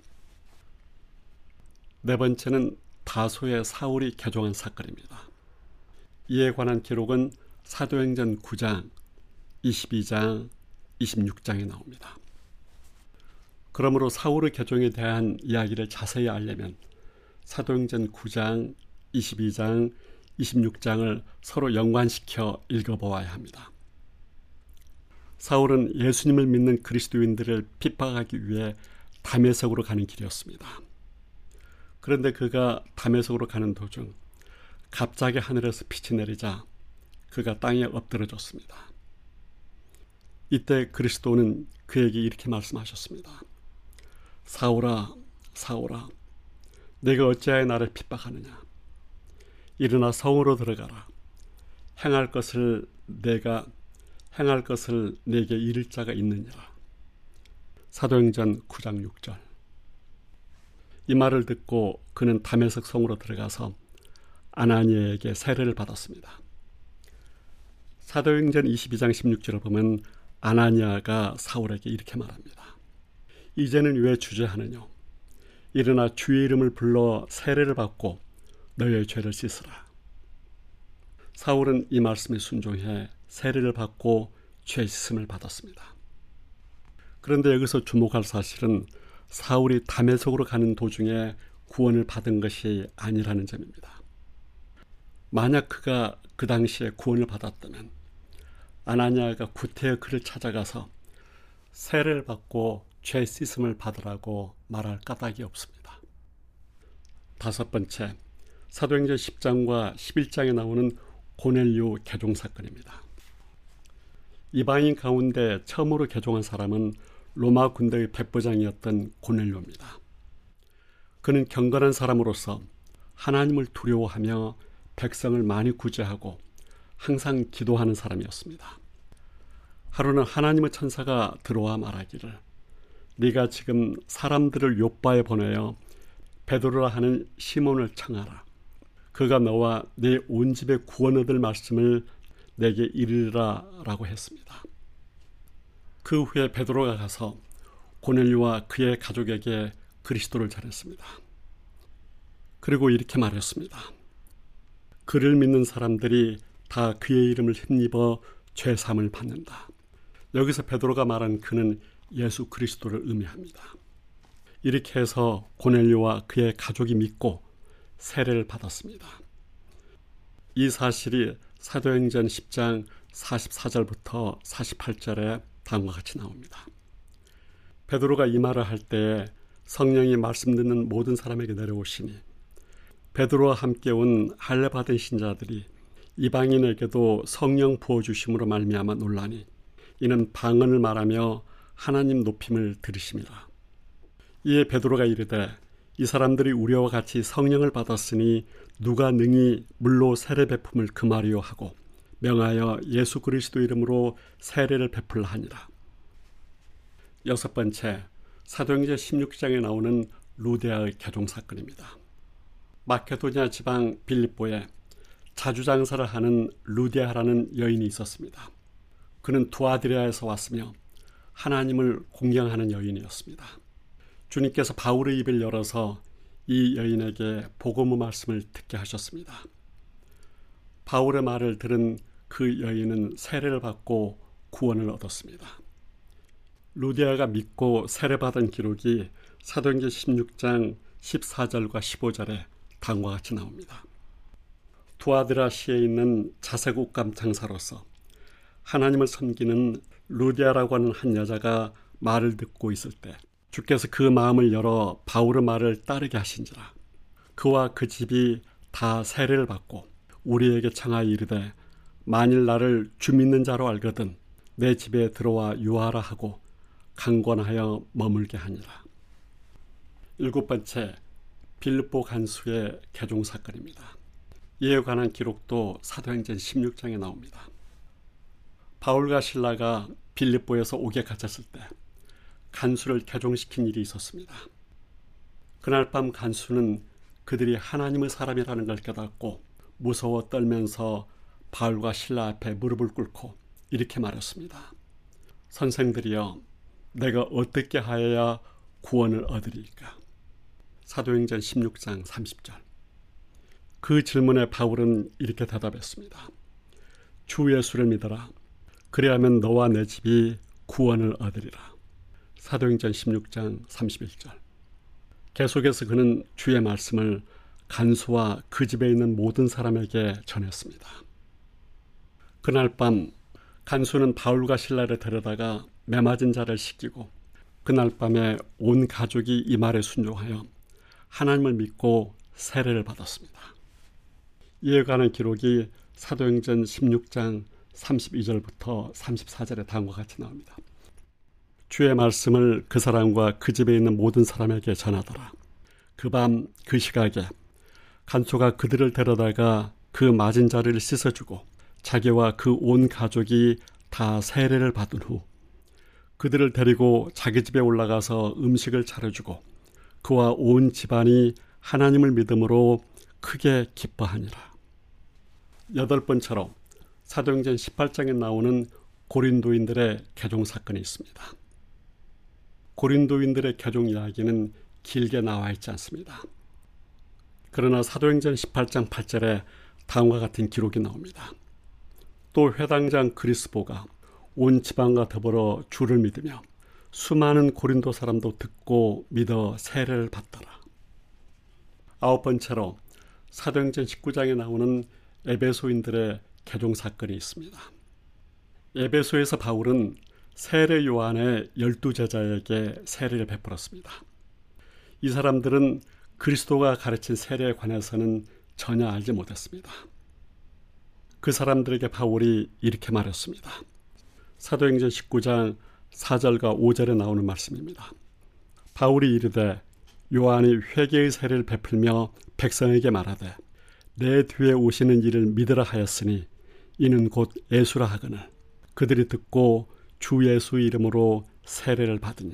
네 번째는 다소의 사울이 개종한 사건입니다. 이에 관한 기록은 사도행전 구 장, 이십이 장, 이십육 장에 나옵니다. 그러므로 사울의 개종에 대한 이야기를 자세히 알려면 사도행전 구 장, 이십이 장, 이십육 장을 서로 연관시켜 읽어보아야 합니다. 사울은 예수님을 믿는 그리스도인들을 핍박하기 위해 다메섹으로 가는 길이었습니다. 그런데 그가 다메섹으로 가는 도중 갑자기 하늘에서 빛이 내리자 그가 땅에 엎드러졌습니다. 이때 그리스도는 그에게 이렇게 말씀하셨습니다. 사울아, 사울아, 내가 어찌하여 나를 핍박하느냐? 일어나 성으로 들어가라. 행할 것을 내가 행할 것을 내게 이를 자가 있느니라. 사도행전 구 장 육 절. 이 말을 듣고 그는 다메섹 성으로 들어가서 아나니아에게 세례를 받았습니다. 사도행전 이십이 장 십육 절을 보면 아나니아가 사울에게 이렇게 말합니다. 이제는 왜 주저하느냐? 일어나 주의 이름을 불러 세례를 받고 너의 죄를 씻으라. 사울은 이 말씀에 순종해 세례를 받고 죄 씻음을 받았습니다. 그런데 여기서 주목할 사실은 사울이 다메섹으로 가는 도중에 구원을 받은 것이 아니라는 점입니다. 만약 그가 그 당시에 구원을 받았다면 아나니아가 구태여 그를 찾아가서 세례를 받고 죄 씻음을 받으라고 말할 까닭이 없습니다. 다섯 번째, 사도행전 십 장과 십일 장에 나오는 고넬료 개종 사건입니다. 이방인 가운데 처음으로 개종한 사람은 로마 군대의 백부장이었던 고넬료입니다. 그는 경건한 사람으로서 하나님을 두려워하며 백성을 많이 구제하고 항상 기도하는 사람이었습니다. 하루는 하나님의 천사가 들어와 말하기를 네가 지금 사람들을 요빠에 보내어 베드로라 하는 시몬을 청하라. 그가 너와 네 온 집에 구원 얻을 말씀을 내게 이르라 라고 했습니다. 그 후에 베드로가 가서 고넬료와 그의 가족에게 그리스도를 전했습니다. 그리고 이렇게 말했습니다. 그를 믿는 사람들이 다 그의 이름을 힘입어 죄사함을 받는다. 여기서 베드로가 말한 그는 예수 그리스도를 의미합니다. 이렇게 해서 고넬료와 그의 가족이 믿고 세례를 받았습니다. 이 사실이 사도행전 십 장 사십사 절부터 사십팔 절에 다음과 같이 나옵니다. 베드로가 이 말을 할 때에 성령이 말씀 듣는 모든 사람에게 내려오시니 베드로와 함께 온 할례 받은 신자들이 이방인에게도 성령 부어주심으로 말미암아 놀라니 이는 방언을 말하며 하나님 높임을 들으심이라. 이에 베드로가 이르되 이 사람들이 우리와 같이 성령을 받았으니 누가 능히 물로 세례 베품을 금하리요 하고 명하여 예수 그리스도 이름으로 세례를 베풀라 하니라. 여섯 번째, 사도행전 십육 장에 나오는 루데아의 개종 사건입니다. 마케도니아 지방 빌립보에 자주장사를 하는 루데아라는 여인이 있었습니다. 그는 두아디라에서 왔으며 하나님을 공경하는 여인이었습니다. 주님께서 바울의 입을 열어서 이 여인에게 복음의 말씀을 듣게 하셨습니다. 바울의 말을 들은 그 여인은 세례를 받고 구원을 얻었습니다. 루디아가 믿고 세례받은 기록이 사도행전 십육 장 십사 절과 십오 절에 다음과 같이 나옵니다. 두아드라시에 있는 자색 옷감 장사로서 하나님을 섬기는 루디아라고 하는 한 여자가 말을 듣고 있을 때 주께서 그 마음을 열어 바울의 말을 따르게 하신지라. 그와 그 집이 다 세례를 받고 우리에게 청하여 이르되 만일 나를 주 믿는 자로 알거든 내 집에 들어와 유하라 하고 강권하여 머물게 하니라. 일곱 번째, 빌립보 간수의 개종 사건입니다. 이에 관한 기록도 사도행전 십육 장에 나옵니다. 바울과 실라가 빌립보에서 옥에 갇혔을 때 간수를 개종시킨 일이 있었습니다. 그날 밤 간수는 그들이 하나님의 사람이라는 걸 깨닫고 무서워 떨면서 바울과 실라 앞에 무릎을 꿇고 이렇게 말했습니다. 선생들이여, 내가 어떻게 하여야 구원을 얻으리까? 사도행전 십육 장 삼십 절. 그 질문에 바울은 이렇게 대답했습니다. 주 예수를 믿어라. 그리하면 너와 내 집이 구원을 얻으리라. 사도행전 십육 장 삼십일 절. 계속해서 그는 주의 말씀을 간수와 그 집에 있는 모든 사람에게 전했습니다. 그날 밤 간수는 바울과 실라를 데려다가 매맞은 자를 씻기고 그날 밤에 온 가족이 이 말에 순종하여 하나님을 믿고 세례를 받았습니다. 이에 관한 기록이 사도행전 십육 장 삼십이 절부터 삼십사 절에 다음과 같이 나옵니다. 주의 말씀을 그 사람과 그 집에 있는 모든 사람에게 전하더라. 그 밤 그 시각에 간수가 그들을 데려다가 그 맞은 자를 씻어주고 자기와 그 온 가족이 다 세례를 받은 후 그들을 데리고 자기 집에 올라가서 음식을 차려주고 그와 온 집안이 하나님을 믿음으로 크게 기뻐하니라. 여덟 번째로 사도행전 십팔 장에 나오는 고린도인들의 개종 사건이 있습니다. 고린도인들의 개종 이야기는 길게 나와 있지 않습니다. 그러나 사도행전 십팔 장 팔 절에 다음과 같은 기록이 나옵니다. 또 회당장 그리스보가 온 지방과 더불어 주를 믿으며 수많은 고린도 사람도 듣고 믿어 세례를 받더라. 아홉 번째로 사도행전 십구 장에 나오는 에베소인들의 개종 사건이 있습니다. 에베소에서 바울은 세례 요한의 열두 제자에게 세례를 베풀었습니다. 이 사람들은 그리스도가 가르친 세례에 관해서는 전혀 알지 못했습니다. 그 사람들에게 바울이 이렇게 말했습니다. 사도행전 십구 장 사 절과 오 절에 나오는 말씀입니다. 바울이 이르되 요한이 회개의 세례를 베풀며 백성에게 말하되 내 뒤에 오시는 이를 믿으라 하였으니 이는 곧 예수라 하거늘 그들이 듣고 주 예수의 이름으로 세례를 받으니.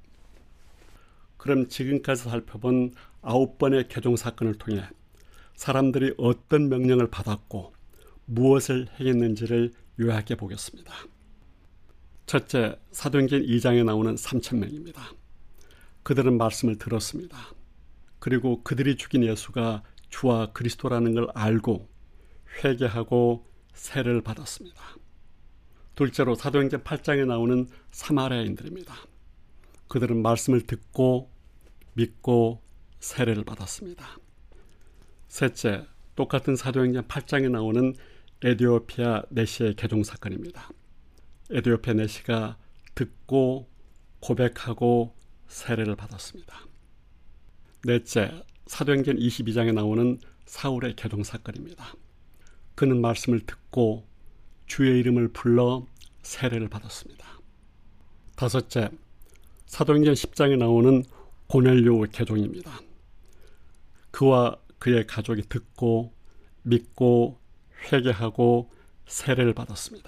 그럼 지금까지 살펴본 아홉 번의 개종 사건을 통해 사람들이 어떤 명령을 받았고 무엇을 행했는지를 요약해 보겠습니다. 첫째, 사도행전 이 장에 나오는 삼천 명입니다. 그들은 말씀을 들었습니다. 그리고 그들이 죽인 예수가 주와 그리스도라는 걸 알고 회개하고 세례를 받았습니다. 둘째로 사도행전 팔 장에 나오는 사마리아인들입니다. 그들은 말씀을 듣고 믿고 세례를 받았습니다. 셋째, 똑같은 사도행전 팔 장에 나오는 에디오피아 내시의 개종 사건입니다. 에디오피아 내시가 듣고 고백하고 세례를 받았습니다. 넷째, 사도행전 이십이 장에 나오는 사울의 개종 사건입니다. 그는 말씀을 듣고 주의 이름을 불러 세례를 받았습니다. 다섯째, 사도행전 십 장에 나오는 고넬료 개종입니다. 그와 그의 가족이 듣고 믿고 회개하고 세례를 받았습니다.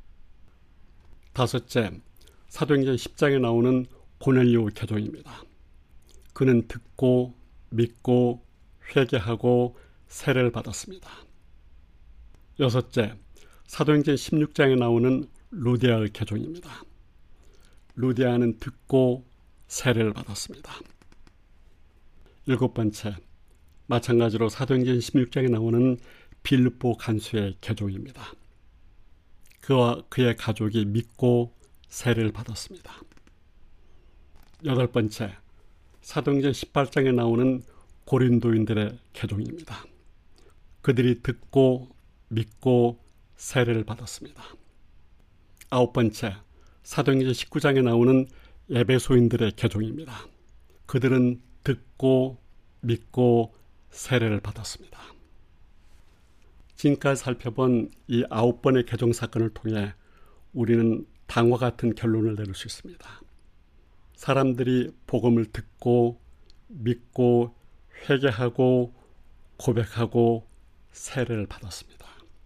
다섯째, 사도행전 십 장에 나오는 고넬료 개종입니다. 그는 듣고 믿고 회개하고 세례를 받았습니다. 여섯째, 사도행전 십육 장에 나오는 루디아의 개종입니다. 루디아는 듣고 세례를 받았습니다. 일곱 번째, 마찬가지로 사도행전 십육 장에 나오는 빌립보 간수의 개종입니다. 그와 그의 가족이 믿고 세례를 받았습니다. 여덟 번째, 사도행전 십팔 장에 나오는 고린도인들의 개종입니다. 그들이 듣고 믿고 세례를 받았습니다. 아홉 번째, 사도행전 십구 장에 나오는 에베소인들의 개종입니다. 그들은 듣고 믿고 세례를 받았습니다. 지금까지 살펴본 이 아홉 번의 개종 사건을 통해 우리는 다음과 같은 결론을 내릴 수 있습니다. 사람들이 복음을 듣고 믿고 회개하고 고백하고 세례를 받았습니다.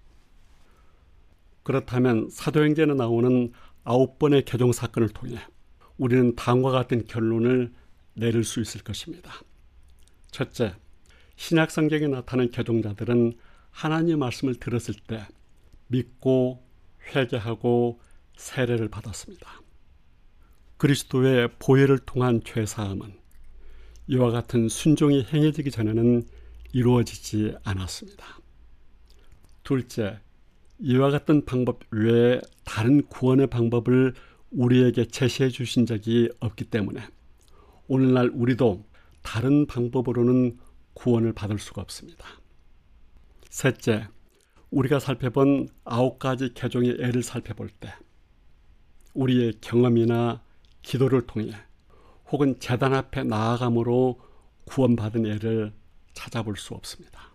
그렇다면 사도행전에 나오는 아홉 번의 개종 사건을 통해 우리는 다음과 같은 결론을 내릴 수 있을 것입니다. 첫째, 신약 성경에 나타난 개종자들은 하나님의 말씀을 들었을 때 믿고 회개하고 세례를 받았습니다. 그리스도의 보혈을 통한 죄사함은 이와 같은 순종이 행해지기 전에는 이루어지지 않았습니다. 둘째, 이와 같은 방법 외에 다른 구원의 방법을 우리에게 제시해 주신 적이 없기 때문에 오늘날 우리도 다른 방법으로는 구원을 받을 수가 없습니다. 셋째, 우리가 살펴본 아홉 가지 개종의 예를 살펴볼 때 우리의 경험이나 기도를 통해 혹은 제단 앞에 나아감으로 구원받은 예를 찾아볼 수 없습니다.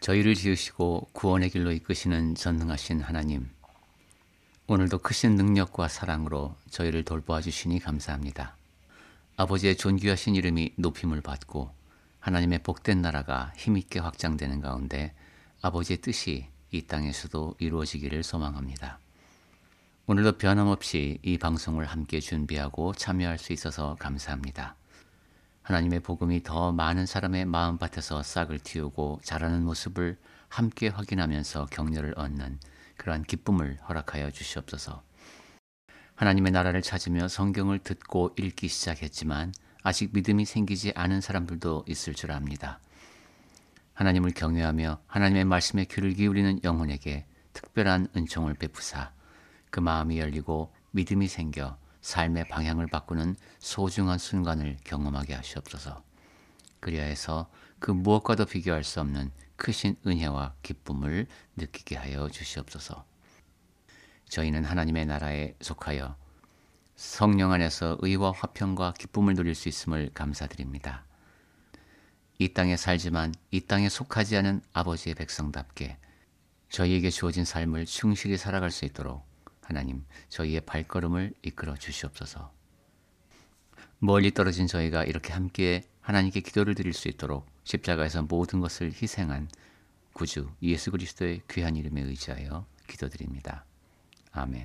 저희를 지으시고 구원의 길로 이끄시는 전능하신 하나님, 오늘도 크신 능력과 사랑으로 저희를 돌보아 주시니 감사합니다. 아버지의 존귀하신 이름이 높임을 받고 하나님의 복된 나라가 힘있게 확장되는 가운데 아버지의 뜻이 이 땅에서도 이루어지기를 소망합니다. 오늘도 변함없이 이 방송을 함께 준비하고 참여할 수 있어서 감사합니다. 하나님의 복음이 더 많은 사람의 마음밭에서 싹을 틔우고 자라는 모습을 함께 확인하면서 격려를 얻는 그러한 기쁨을 허락하여 주시옵소서. 하나님의 나라를 찾으며 성경을 듣고 읽기 시작했지만 아직 믿음이 생기지 않은 사람들도 있을 줄 압니다. 하나님을 경외하며 하나님의 말씀에 귀를 기울이는 영혼에게 특별한 은총을 베푸사 그 마음이 열리고 믿음이 생겨 삶의 방향을 바꾸는 소중한 순간을 경험하게 하시옵소서. 그리하여서 그 무엇과도 비교할 수 없는 크신 은혜와 기쁨을 느끼게 하여 주시옵소서. 저희는 하나님의 나라에 속하여 성령 안에서 의와 화평과 기쁨을 누릴 수 있음을 감사드립니다. 이 땅에 살지만 이 땅에 속하지 않은 아버지의 백성답게 저희에게 주어진 삶을 충실히 살아갈 수 있도록 하나님, 저희의 발걸음을 이끌어 주시옵소서. 멀리 떨어진 저희가 이렇게 함께 하나님께 기도를 드릴 수 있도록 십자가에서 모든 것을 희생한 구주 예수 그리스도의 귀한 이름에 의지하여 기도드립니다. 아멘.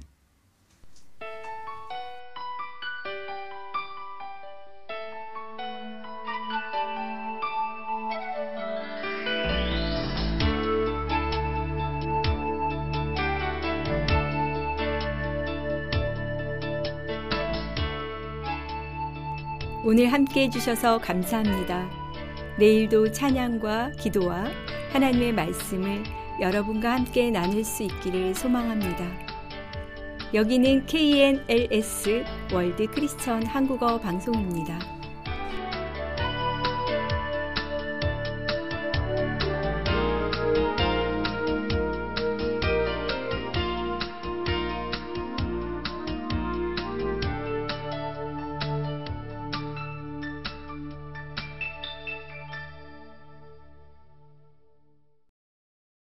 오늘 함께 해주셔서 감사합니다. 내일도 찬양과 기도와 하나님의 말씀을 여러분과 함께 나눌 수 있기를 소망합니다. 여기는 케이엔엘에스 월드 크리스천 한국어 방송입니다.